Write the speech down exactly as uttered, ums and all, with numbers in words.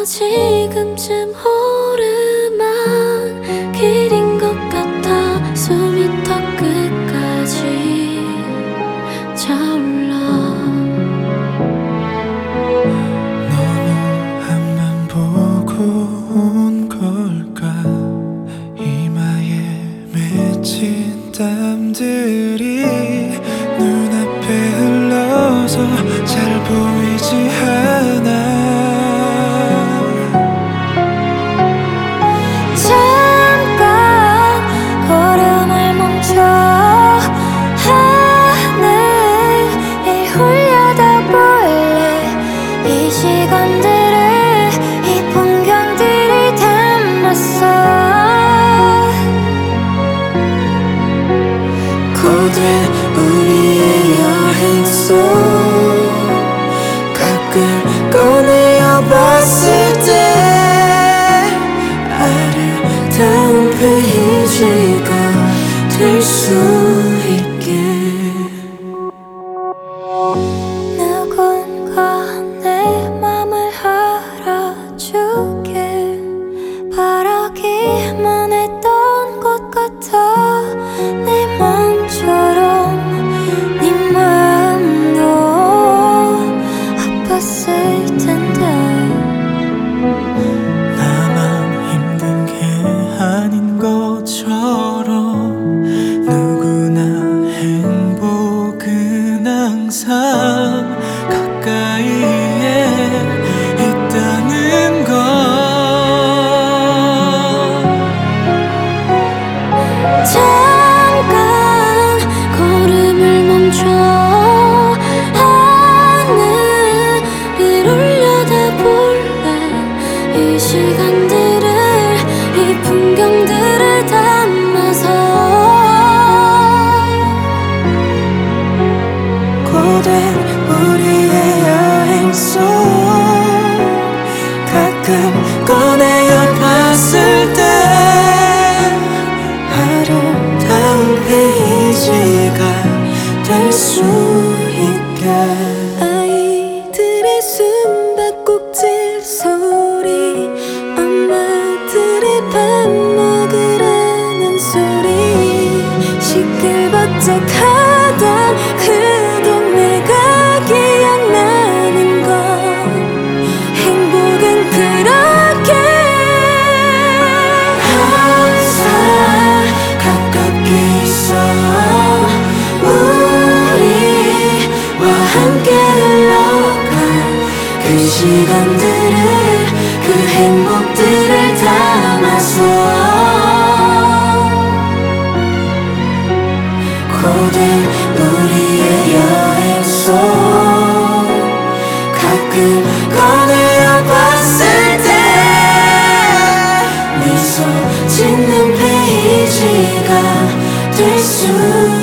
지금쯤 오르막 길인 것 같아. 숨이 턱 끝까지 차올라. 너무 앞만 보고 온 걸까. 이마에 맺힌 땀들이 눈앞에 흘러서 잘 보이지 않아. 고된 우리의 여행 속 가끔 꺼내어 봤을 때 아름다운 페이지가 될 수 있게. 누군가 내 맘을 알아주길 바라기만 했던 것 같아. 내 맘처럼 네 마음도 아팠을 텐데. 나만 힘든 게 아닌 것처럼 누구나 행복은 항상 가까이에 있다는 것. 잠깐 걸음을 멈춰 하늘을 올려다볼래. 이 시간들을 이 풍경들을 담아서. 고된 우리의 여행 속 가끔 꺼내어 봤을 때 아름다운 페이지가 될 수 있게. 아이들의 숨바꼭질 소리, 엄마들의 밥 먹으라는 소리, 시끌벅적하던 그 동네가 기억나는 건 행복은 그렇게 항상 가깝게 있어. 우리와 함께 흘러간 그 시간들을 그 행복들을 담아서. 고된 우리의 여행 속 가끔 꺼내어 봤을 때 미소 짓는 페이지가 될 수